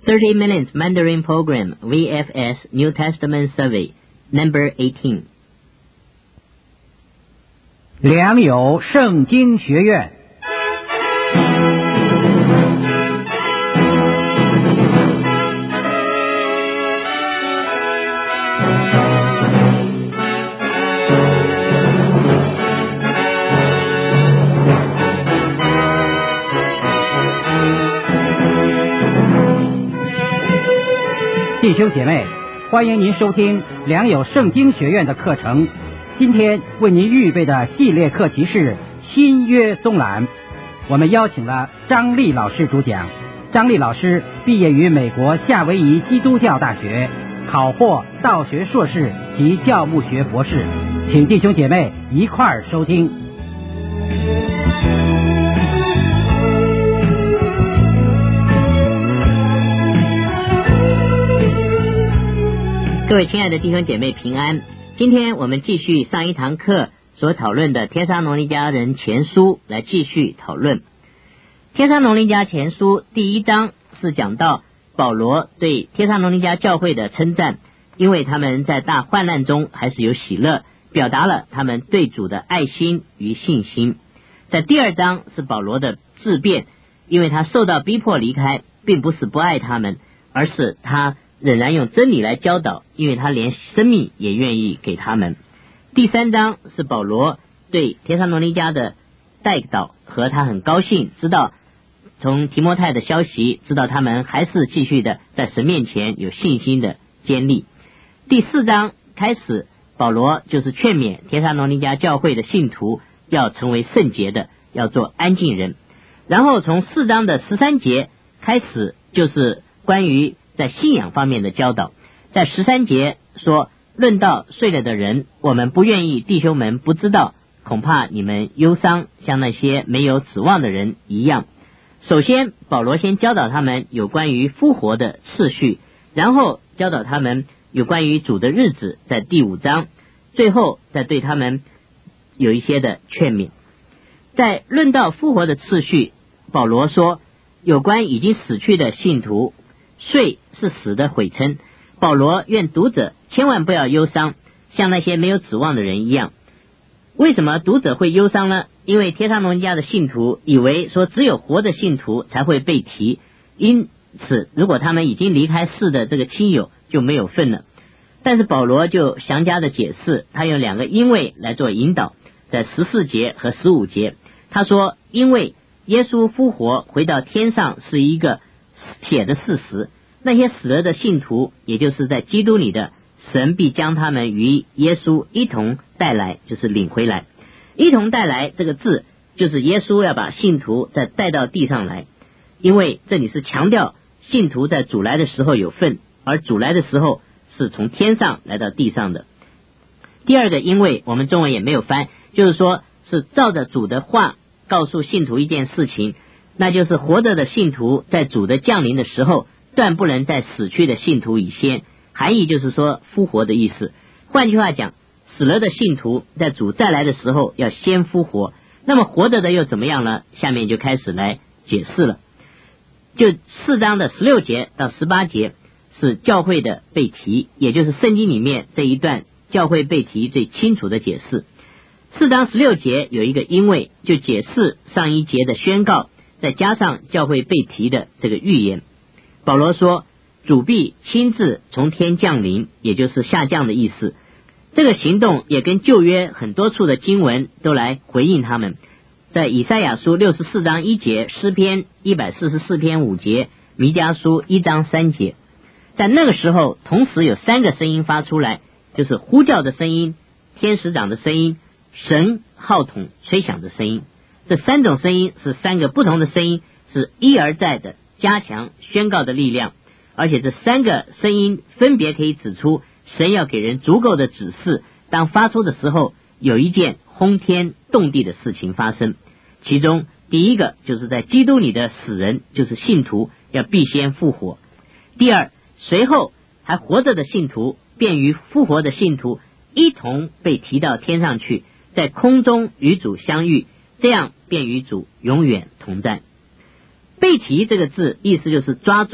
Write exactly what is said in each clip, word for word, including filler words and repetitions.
thirty minutes Mandarin Program V F S New Testament Survey Number eighteen. 良友圣经学院。弟兄姐妹，欢迎您收听良友圣经学院的课程。今天为您预备的系列课题是新约综览。我们邀请了张丽老师主讲。张丽老师毕业于美国夏威夷基督教大学，考获道学硕士及教牧学博士。请弟兄姐妹一块儿收听。 各位亲爱的弟兄姐妹平安，今天我们继续上一堂课所讨论的帖撒罗尼迦人前书来继续讨论。帖撒罗尼迦前书第一章是讲到保罗对帖撒罗尼迦教会的称赞，因为他们在大患难中还是有喜乐，表达了他们对主的爱心与信心。在第二章是保罗的自辩，因为他受到逼迫离开，并不是不爱他们，而是他仍然用真理来教导，因为他连生命也愿意给他们。第三章是保罗对帖撒罗尼迦的代祷，和他很高兴知道从提摩太的消息，知道他们还是继续的在神面前有信心的坚立。第四章开始，保罗就是劝勉帖撒罗尼迦教会的信徒要成为圣洁的，要做安静人。然后从四章的十三节开始，就是关于在信仰方面的教导。在十三节说，论到睡了的人，我们不愿意弟兄们不知道，恐怕你们忧伤，像那些没有指望的人一样。首先保罗先教导他们有关于复活的次序，然后教导他们有关于主的日子，在第五章，最后再对他们有一些的劝勉。在论到复活的次序，保罗说有关已经死去的信徒，睡是死的毁称。保罗愿读者千万不要忧伤，像那些没有指望的人一样。为什么读者会忧伤呢？因为帖撒罗尼迦的信徒以为说只有活的信徒才会被提，因此如果他们已经离开世的这个亲友就没有份了。但是保罗就详加的解释，他用两个因为来做引导，在十四节和十五节他说，因为耶稣复活回到天上是一个铁的事实，那些死了的信徒，也就是在基督里的，神必将他们与耶稣一同带来，就是领回来。一同带来这个字，就是耶稣要把信徒再带到地上来，因为这里是强调信徒在主来的时候有份，而主来的时候是从天上来到地上的。第二个因为我们中文也没有翻，就是说是照着主的话告诉信徒一件事情，那就是活着的信徒在主的降临的时候断不能在死去的信徒以先，含义就是说复活的意思。换句话讲，死了的信徒在主再来的时候要先复活，那么活着的又怎么样呢？下面就开始来解释了。就四章的十六节到十八节是教会的被提，也就是圣经里面这一段教会被提最清楚的解释。四章十六节有一个因为，就解释上一节的宣告，再加上教会被提的这个预言。保罗说主必亲自从天降临，也就是下降的意思。这个行动也跟旧约很多处的经文都来回应他们。在以赛亚书六十四章一节，诗篇一百四十四篇五节，弥迦书一章三节。在那个时候同时有三个声音发出来，就是呼叫的声音、天使长的声音、神号筒吹响的声音。这三种声音是三个不同的声音，是一而再的加强宣告的力量，而且这三个声音分别可以指出神要给人足够的指示，当发出的时候有一件轰天动地的事情发生。其中第一个就是在基督里的死人，就是信徒要必先复活。第二，随后还活着的信徒便与复活的信徒一同被提到天上去，在空中与主相遇，这样便与主永远同在。被提这个字意思就是抓住、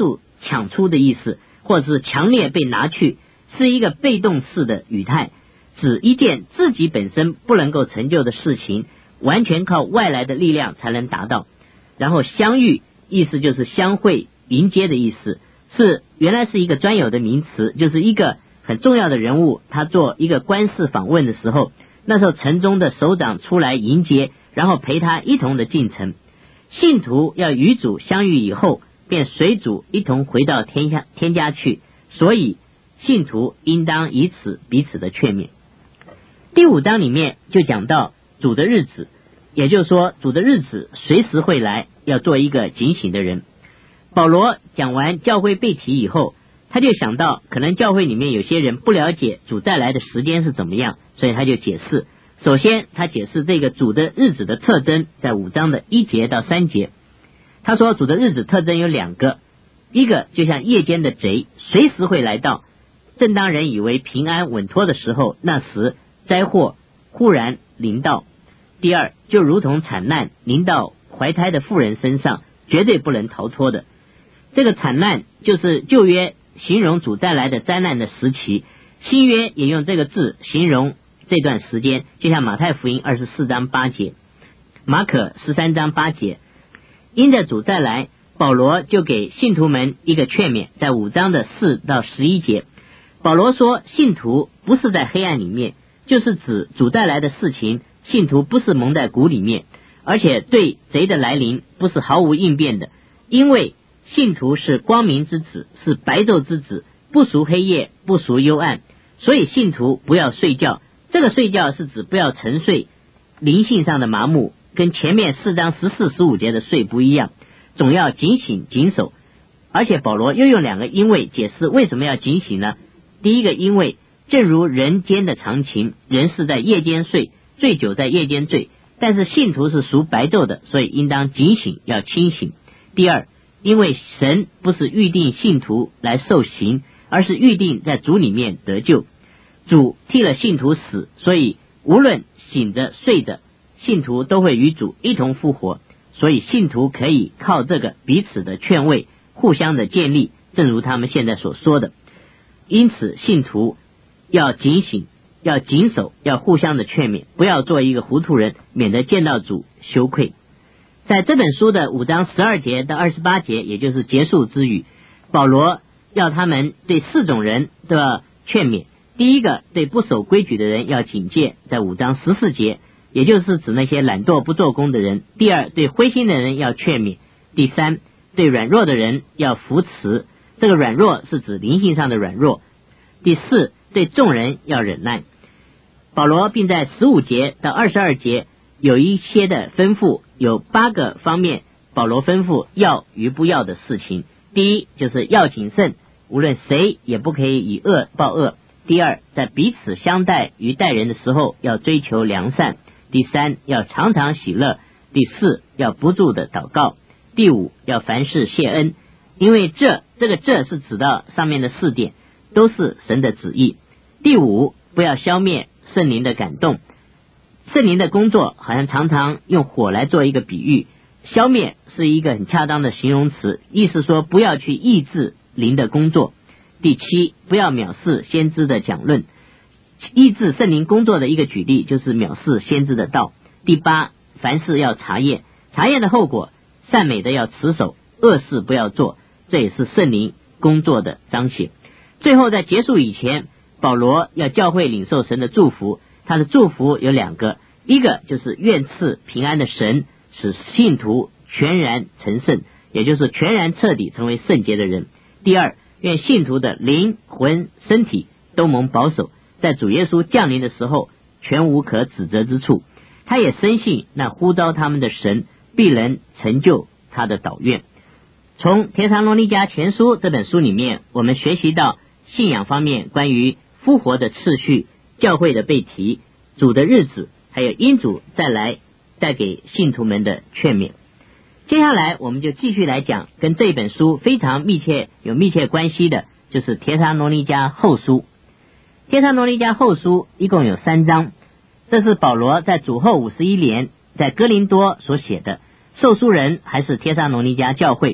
抢出的意思，或者是强烈被拿去，是一个被动式的语态，指一件自己本身不能够成就的事情，完全靠外来的力量才能达到。然后相遇，意思就是相会迎接的意思，是原来是一个专有的名词，就是一个很重要的人物，他做一个官事访问的时候，那时候城中的首长出来迎接，然后陪他一同的进城。信徒要与主相遇以后，便随主一同回到天下天家去，所以信徒应当以此彼此的劝勉。第五章里面就讲到主的日子，也就是说主的日子随时会来，要做一个警醒的人。保罗讲完教会被提以后，他就想到可能教会里面有些人不了解主再来的时间是怎么样，所以他就解释。首先他解释这个主的日子的特征，在五章的一节到三节。他说主的日子特征有两个，一个就像夜间的贼，随时会来到，正当人以为平安稳妥的时候，那时灾祸忽然临到。第二，就如同惨难临到怀胎的妇人身上，绝对不能逃脱的。这个惨难就是旧约形容主再来的灾难的时期，新约也用这个字形容这段时间，就像马太福音二十四章八节，马可十三章八节。因着主再来，保罗就给信徒们一个劝勉，在五章的四到十一节，保罗说信徒不是在黑暗里面，就是指主再来的事情，信徒不是蒙在鼓里面，而且对贼的来临不是毫无应变的，因为信徒是光明之子，是白昼之子，不属黑夜，不属幽暗，所以信徒不要睡觉。这个睡觉是指不要沉睡，灵性上的麻木，跟前面四章十四、十五节的睡不一样，总要警醒谨守。而且保罗又用两个因为解释为什么要警醒呢？第一个因为，正如人间的常情，人是在夜间睡，醉酒在夜间醉，但是信徒是属白昼的，所以应当警醒，要清醒。第二，因为神不是预定信徒来受刑，而是预定在主里面得救。主替了信徒死，所以无论醒着睡着，信徒都会与主一同复活，所以信徒可以靠这个彼此的劝慰，互相的建立，正如他们现在所说的。因此信徒要警醒，要谨守，要互相的劝勉，不要做一个糊涂人，免得见到主羞愧。在这本书的五章十二节到二十八节，也就是结束之语，保罗要他们对四种人的劝勉。第一个，对不守规矩的人要警戒，在五章十四节，也就是指那些懒惰不做工的人。第二，对灰心的人要劝勉。第三，对软弱的人要扶持，这个软弱是指灵性上的软弱。第四，对众人要忍耐。保罗并在十五节到二十二节有一些的吩咐，有八个方面保罗吩咐要与不要的事情。第一，就是要谨慎，无论谁也不可以以恶报恶。第二，在彼此相待与待人的时候要追求良善。第三，要常常喜乐。第四，要不住的祷告。第五，要凡事谢恩，因为这这个这是指到上面的四点都是神的旨意。第五，不要消灭圣灵的感动。圣灵的工作好像常常用火来做一个比喻，消灭是一个很恰当的形容词，意思说不要去抑制灵的工作。第七，不要藐视先知的讲论，抑制圣灵工作的一个举例就是藐视先知的道。第八，凡事要查验，查验的后果，善美的要持守，恶事不要做，这也是圣灵工作的彰显。最后在结束以前，保罗要教会领受神的祝福，他的祝福有两个，一个就是愿赐平安的神使信徒全然成圣，也就是全然彻底成为圣洁的人。第二，愿信徒的灵魂身体都蒙保守，在主耶稣降临的时候全无可指责之处。他也深信那呼召他们的神必能成就他的祷愿。从帖撒罗尼迦前书这本书里面，我们学习到信仰方面关于复活的次序、教会的被提、主的日子，还有因主再来带给信徒们的劝勉。接下来我们就继续来讲跟这本书非常密切有密切关系的，就是帖撒罗尼迦后书。帖撒罗尼迦后书一共有三章，这是保罗在主后五十一年在哥林多所写的，受书人还是帖撒罗尼迦教会。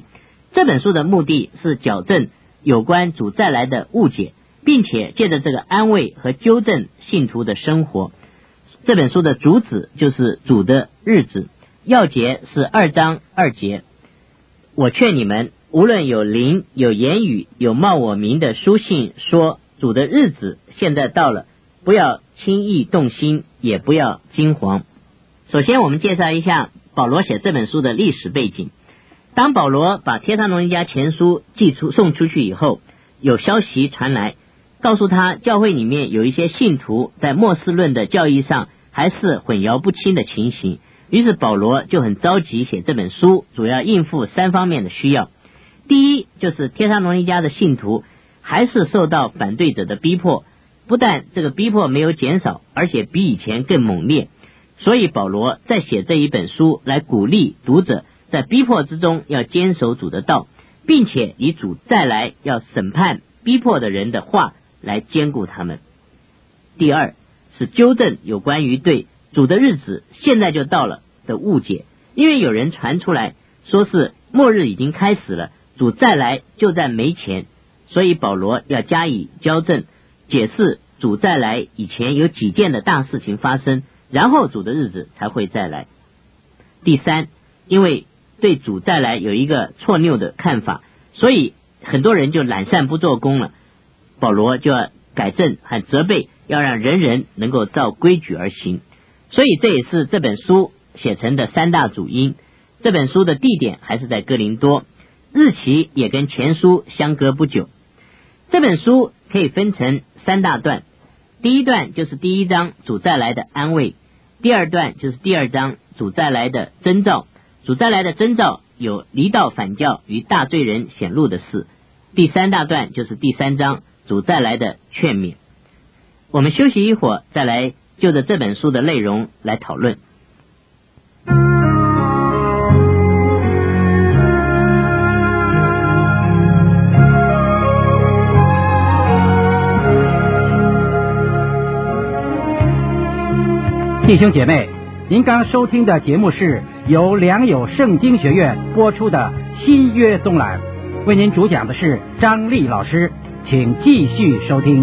这本书的目的是矫正有关主再来的误解，并且借着这个安慰和纠正信徒的生活。这本书的主旨就是主的日子，要节是二章二节。我劝你们，无论有灵、有言语、有冒我名的书信说主的日子现在到了，不要轻易动心，也不要惊惶。首先我们介绍一下保罗写这本书的历史背景。当保罗把帖撒罗尼迦前书寄出送出去以后，有消息传来，告诉他教会里面有一些信徒在末世论的教义上还是混淆不清的情形。于是保罗就很着急写这本书，主要应付三方面的需要。第一，就是帖撒罗尼迦的信徒还是受到反对者的逼迫，不但这个逼迫没有减少，而且比以前更猛烈。所以保罗在写这一本书来鼓励读者在逼迫之中要坚守主的道，并且以主再来要审判逼迫的人的话来兼顾他们。第二，是纠正有关于对主的日子现在就到了的误解，因为有人传出来说是末日已经开始了，主再来就在没前，所以保罗要加以矫正，解释主再来以前有几件的大事情发生，然后主的日子才会再来。第三，因为对主再来有一个错谬的看法，所以很多人就懒散不做工了，保罗就要改正和责备，要让人人能够照规矩而行。所以这也是这本书写成的三大主因。这本书的地点还是在哥林多，日期也跟前书相隔不久。这本书可以分成三大段，第一段就是第一章主再来的安慰，第二段就是第二章主再来的征兆，主再来的征兆有离道反教与大罪人显露的事，第三大段就是第三章主再来的劝勉。我们休息一会儿，再来就着这本书的内容来讨论。 弟兄姐妹，您刚收听的节目是由良友圣经学院播出的新约综览，为您主讲的是张丽老师，请继续收听。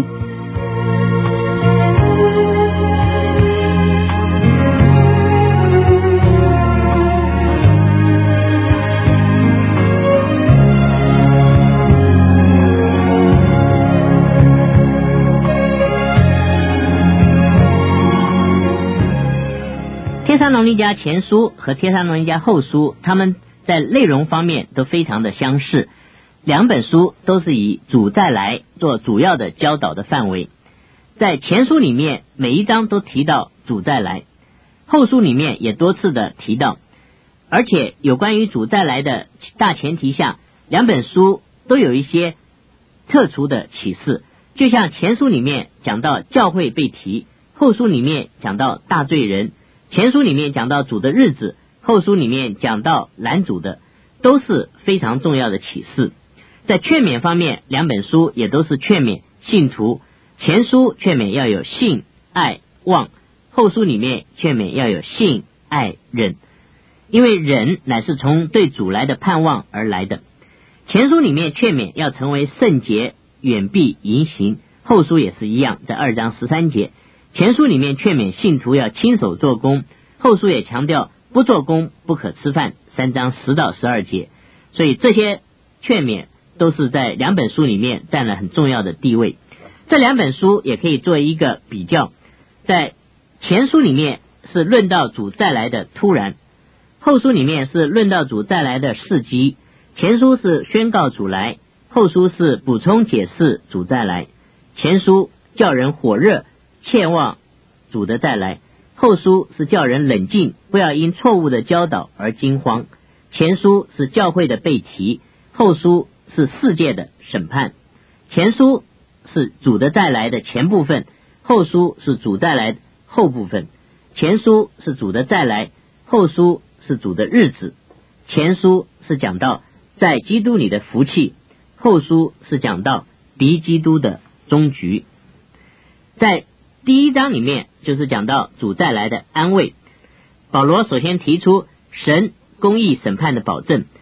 帖撒罗尼迦前书和帖撒罗尼迦后书，他们在内容方面都非常的相似，两本书都是以主再来做主要的教导的范围。在前书里面每一章都提到主再来，后书里面也多次的提到，而且有关于主再来的大前提下，两本书都有一些特殊的启示。就像前书里面讲到教会被提，后书里面讲到大罪人，前书里面讲到主的日子，后书里面讲到拦阻的，都是非常重要的启示。在劝勉方面，两本书也都是劝勉信徒，前书劝勉要有信爱望，后书里面劝勉要有信爱忍，因为忍乃是从对主来的盼望而来的。前书里面劝勉要成为圣洁，远避淫行，后书也是一样，在二章十三节。前书里面劝勉信徒要亲手做工，后书也强调不做工不可吃饭，三章十到十二节。所以这些劝勉都是在两本书里面占了很重要的地位。这两本书也可以做一个比较，在前书里面是论到主再来的突然，后书里面是论到主再来的事迹。前书是宣告主来，后书是补充解释主再来。前书叫人火热切望主的再来，后书是叫人冷静，不要因错误的教导而惊慌。前书是教会的被提，后书是世界的审判。前书是主的再来的前部分，后书是主再来的后部分。前书是主的再来，后书是主的日子。前书是讲到在基督里的福气，后书是讲到敌基督的终局。在第一章里面就是讲到主再来的安慰，保罗首先提出神公义审判的保证，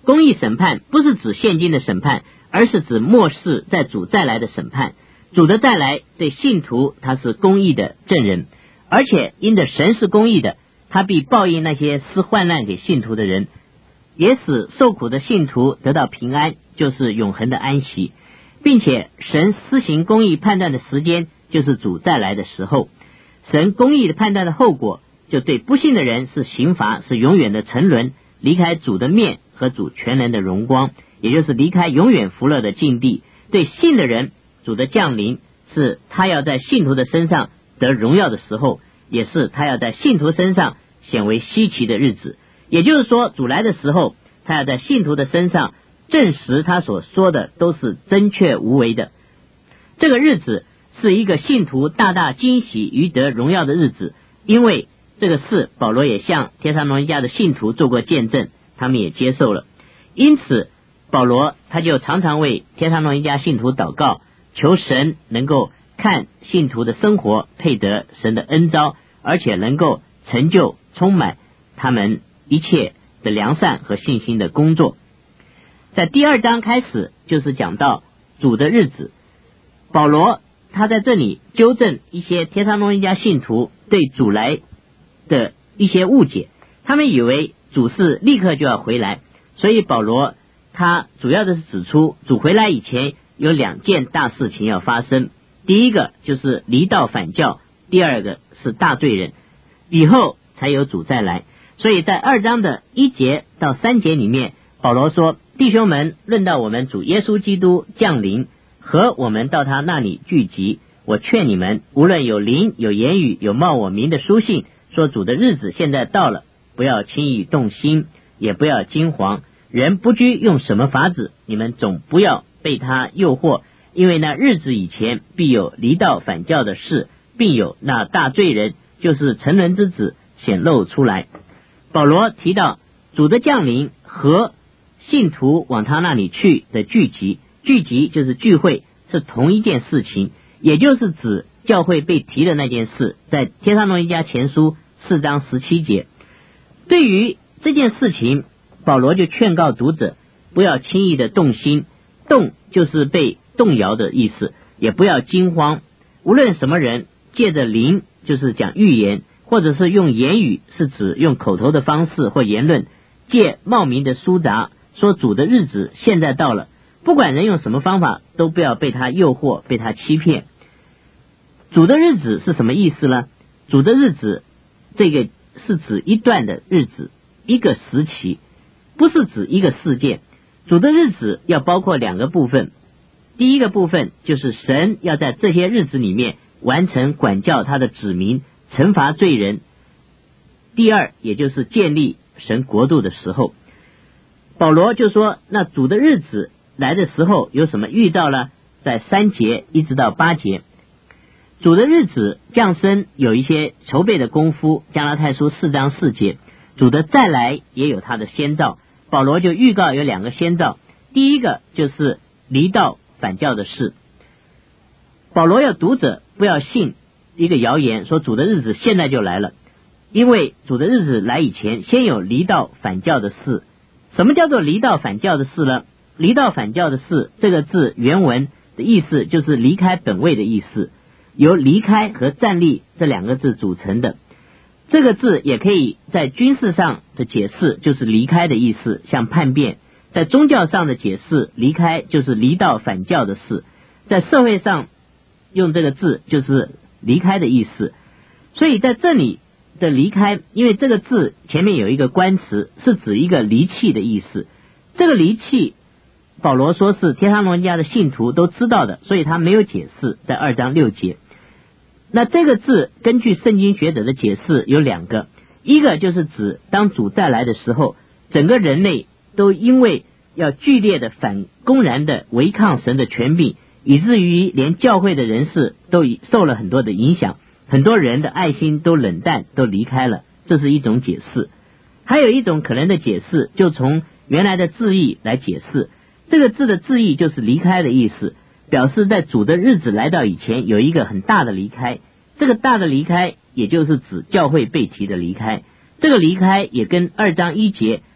公义审判不是指现今的审判，而是指末世在主再来的审判。主的再来对信徒他是公义的证人，而且因着神是公义的，他必报应那些施患难给信徒的人，也使受苦的信徒得到平安，就是永恒的安息，并且神施行公义判断的时间就是主再来的时候。神公义的判断的后果，就对不信的人是刑罚，是永远的沉沦，离开主的面和主全能的荣光，也就是离开永远福乐的境地。对信的人，主的降临是他要在信徒的身上得荣耀的时候，也是他要在信徒身上显为稀奇的日子。也就是说，主来的时候，他要在信徒的身上证实他所说的都是真确无为的。这个日子是一个信徒大大惊喜于得荣耀的日子，因为这个事保罗也向帖撒罗尼迦的信徒做过见证，他们也接受了。因此保罗他就常常为帖撒罗尼迦信徒祷告，求神能够看信徒的生活配得神的恩召，而且能够成就充满他们一切的良善和信心的工作。在第二章开始就是讲到主的日子，保罗他在这里纠正一些帖撒罗尼迦信徒对主来的一些误解，他们以为主是立刻就要回来，所以保罗他主要的是指出主回来以前有两件大事情要发生，第一个就是离道反教，第二个是大罪人，以后才有主再来。所以在二章的一节到三节里面，保罗说，弟兄们，论到我们主耶稣基督降临和我们到他那里聚集，我劝你们，无论有灵有言语有冒我名的书信，说主的日子现在到了，不要轻易动心，也不要惊惶，人不拘用什么法子，你们总不要被他诱惑，因为那日子以前必有离道反教的事，并有那大罪人，就是沉沦之子显露出来。保罗提到主的降临和信徒往他那里去的聚集，聚集就是聚会，是同一件事情，也就是指教会被提的那件事，在帖撒罗尼迦前书四章十七节。对于这件事情，保罗就劝告读者不要轻易的动心，动就是被动摇的意思，也不要惊慌。无论什么人借着灵，就是讲预言，或者是用言语，是指用口头的方式或言论，借冒名的书札说主的日子现在到了，不管人用什么方法，都不要被他诱惑，被他欺骗。主的日子是什么意思呢？主的日子这个是指一段的日子，一个时期，不是指一个事件。主的日子要包括两个部分，第一个部分就是神要在这些日子里面完成管教他的子民，惩罚罪人。第二，也就是建立神国度的时候。保罗就说，那主的日子来的时候有什么预兆呢？在三节一直到八节，主的日子降生有一些筹备的功夫，加拉太书四章四节，主的再来也有他的先兆。保罗就预告有两个先兆，第一个就是离道反教的事。保罗要读者不要信一个谣言，说主的日子现在就来了，因为主的日子来以前，先有离道反教的事。什么叫做离道反教的事呢？离道反教的事这个字原文的意思就是离开本位的意思，由离开和站立这两个字组成的。这个字也可以在军事上的解释，就是离开的意思，像叛变；在宗教上的解释，离开就是离道反教的事；在社会上用这个字就是离开的意思。所以在这里的离开，因为这个字前面有一个关词，是指一个离弃的意思。这个离弃保罗说是帖撒罗尼迦的信徒都知道的，所以他没有解释，在二章六节。那这个字根据圣经学者的解释有两个，一个就是指当主再来的时候，整个人类都因为要剧烈的反公然的违抗神的权柄，以至于连教会的人士都受了很多的影响，很多人的爱心都冷淡，都离开了，这是一种解释。还有一种可能的解释，就从原来的字义来解释，这个字的字义就是离开的意思，表示在主的日子来到以前有一个很大的离开。这个大的离开也就是指教会被提的离开，这个离开也跟二章一节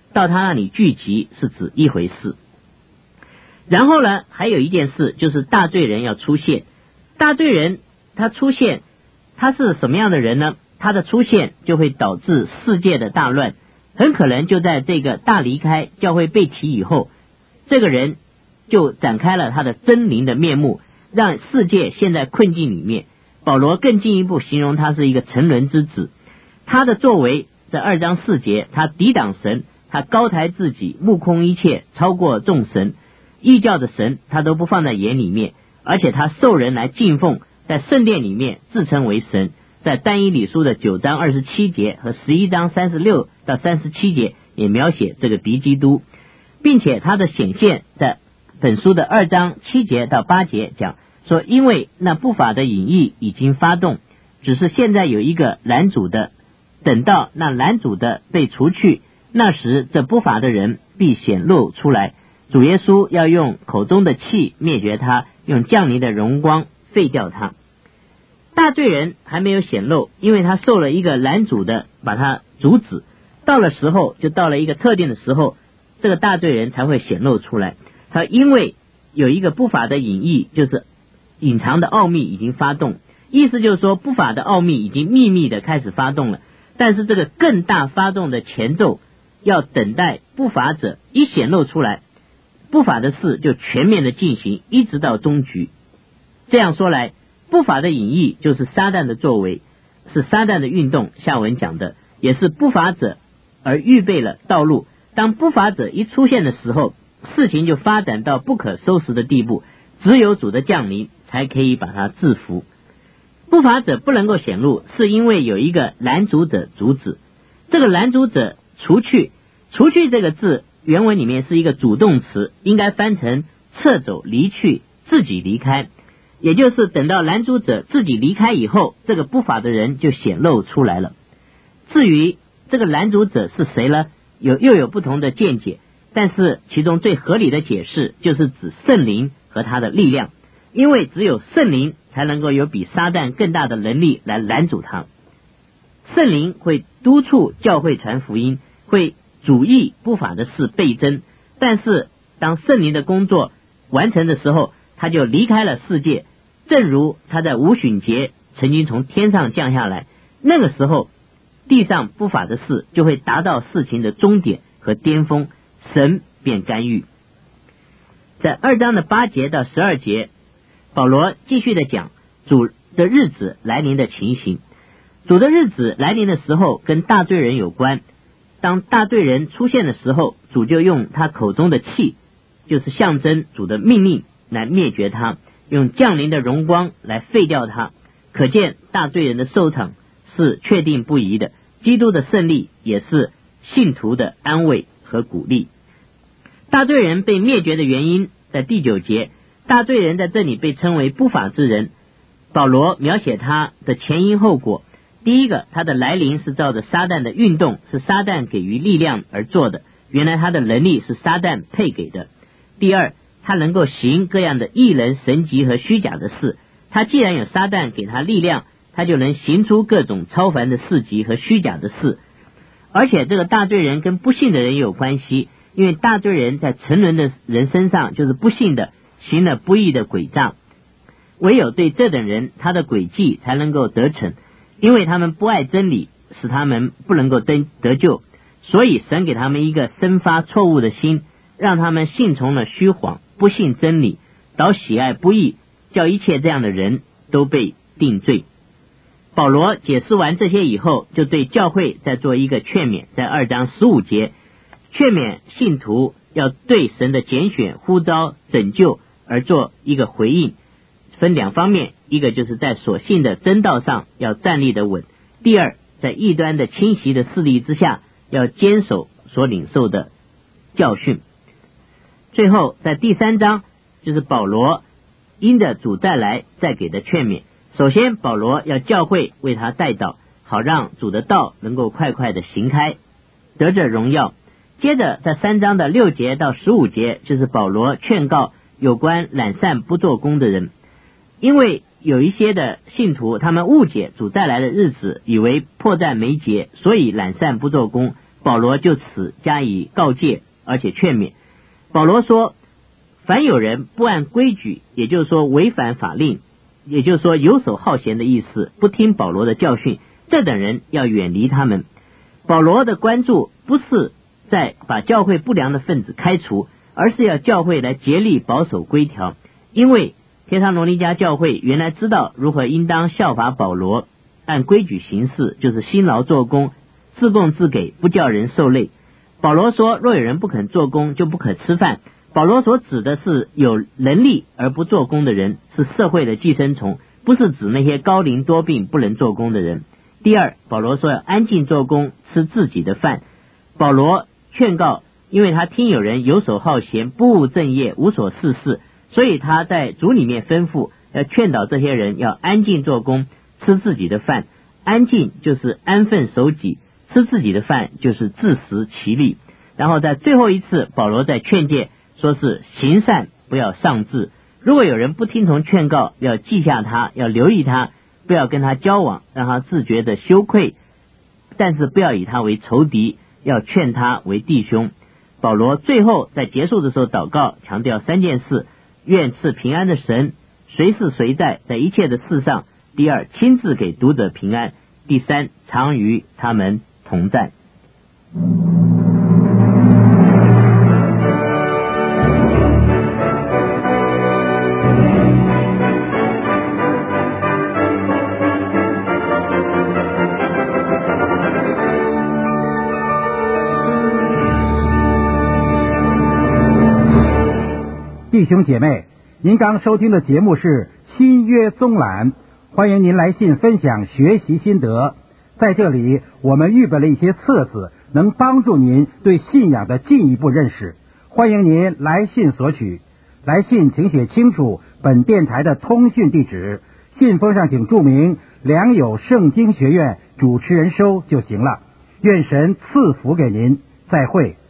到他那里聚集是指一回事。然后呢，还有一件事，就是大罪人要出现。大罪人他出现，他是什么样的人呢？他的出现就会导致世界的大乱，很可能就在这个大离开教会被提以后，这个人就展开了他的狰狞的面目，让世界陷在困境里面。保罗更进一步形容他是一个沉沦之子，他的作为在二章四节，他抵挡神，他高抬自己，目空一切，超过众神，异教的神他都不放在眼里面，而且他受人来敬奉，在圣殿里面自称为神。在但以理书的九章二十七节和十一章三十六到三十七节也描写这个敌基督，并且他的显现在本书的二章七节到八节讲说，因为那不法的隐意已经发动，只是现在有一个拦阻的，等到那拦阻的被除去，那时这不法的人必显露出来。主耶稣要用口中的气灭绝他，用降临的荣光废掉他。大罪人还没有显露，因为他受了一个拦阻的把他阻止，到了时候就到了一个特定的时候，这个大罪人才会显露出来。他因为有一个不法的隐意，就是隐藏的奥秘已经发动，意思就是说不法的奥秘已经秘密的开始发动了，但是这个更大发动的前奏要等待不法者一显露出来，不法的事就全面的进行，一直到终局。这样说来，不法的隐意就是撒旦的作为，是撒旦的运动，下文讲的也是不法者而预备了道路。当不法者一出现的时候，事情就发展到不可收拾的地步，只有主的降临才可以把它制服。不法者不能够显露，是因为有一个拦阻者阻止。这个拦阻者除去，除去这个字原文里面是一个主动词，应该翻成撤走、离去、自己离开，也就是等到拦阻者自己离开以后，这个不法的人就显露出来了。至于这个拦阻者是谁呢？有又有不同的见解，但是其中最合理的解释就是指圣灵和他的力量，因为只有圣灵才能够有比撒旦更大的能力来拦阻他。圣灵会督促教会传福音，会主意不法的事倍增，但是当圣灵的工作完成的时候，他就离开了世界，正如他在五旬节曾经从天上降下来，那个时候地上不法的事就会达到事情的终点和巅峰，神便干预。在二章的八节到十二节，保罗继续的讲主的日子来临的情形。主的日子来临的时候跟大罪人有关，当大罪人出现的时候，主就用他口中的气，就是象征主的命令来灭绝他，用降临的荣光来废掉他。可见大罪人的收场是确定不疑的，基督的胜利也是信徒的安慰和鼓励。大罪人被灭绝的原因在第九节，大罪人在这里被称为不法之人。保罗描写他的前因后果，第一个，他的来临是照着撒旦的运动，是撒旦给予力量而做的，原来他的能力是撒旦配给的。第二，他能够行各样的异能、神迹和虚假的事，他既然有撒旦给他力量，他就能行出各种超凡的事迹和虚假的事。而且这个大罪人跟不信的人也有关系，因为大罪人在沉沦的人身上就是不信的，行了不义的诡诈，唯有对这等人，他的诡计才能够得逞，因为他们不爱真理，使他们不能够得得救，所以神给他们一个生发错误的心，让他们信从了虚谎，不信真理，倒喜爱不义，叫一切这样的人都被定罪。保罗解释完这些以后，就对教会再做一个劝勉，在二章十五节，劝勉信徒要对神的拣选、呼召、拯救而做一个回应，分两方面，一个就是在所信的真道上要站立得稳，第二，在异端的侵袭的势力之下，要坚守所领受的教训。最后在第三章，就是保罗因着主再来再给的劝勉。首先保罗要教会为他代祷，好让主的道能够快快的行开，得着荣耀。接着在三章的六节到十五节，就是保罗劝告有关懒散不做工的人，因为有一些的信徒他们误解主再来的日子，以为迫在眉睫，所以懒散不做工， 保罗就此加以告诫，而且劝勉。保罗说，凡有人不按规矩，也就是说违反法令，也就是说游手好闲的意思，不听保罗的教训，这等人要远离他们。保罗的关注不是在把教会不良的分子开除，而是要教会来竭力保守规条。因为帖撒罗尼迦教会原来知道如何应当效法保罗，按规矩行事，就是辛劳做工，自供自给，不叫人受累。保罗说，若有人不肯做工，就不可吃饭。保罗所指的是有能力而不做工的人，是社会的寄生虫，不是指那些高龄多病不能做工的人。第二，保罗说要安静做工，吃自己的饭。保罗劝告，因为他听有人游手好闲，不务正业，无所事事，所以他在主里面吩咐要劝导这些人要安静做工，吃自己的饭。安静就是安分守己，吃自己的饭就是自食其力。然后在最后一次，保罗在劝诫，说是行善不要丧志，如果有人不听从劝告，要记下他，要留意他，不要跟他交往，让他自觉的羞愧，但是不要以他为仇敌，要劝他为弟兄。保罗最后在结束的时候祷告，强调三件事：愿赐平安的神随是随在，在一切的事上；第二，亲自给读者平安；第三，常与他们同在。 弟兄姐妹，您刚收听的节目是新约综览，欢迎您来信分享学习心得。在这里，我们预备了一些册子，能帮助您对信仰的进一步认识。欢迎您来信索取。来信请写清楚本电台的通讯地址，信封上请注明良友圣经学院主持人收就行了。愿神赐福给您，再会。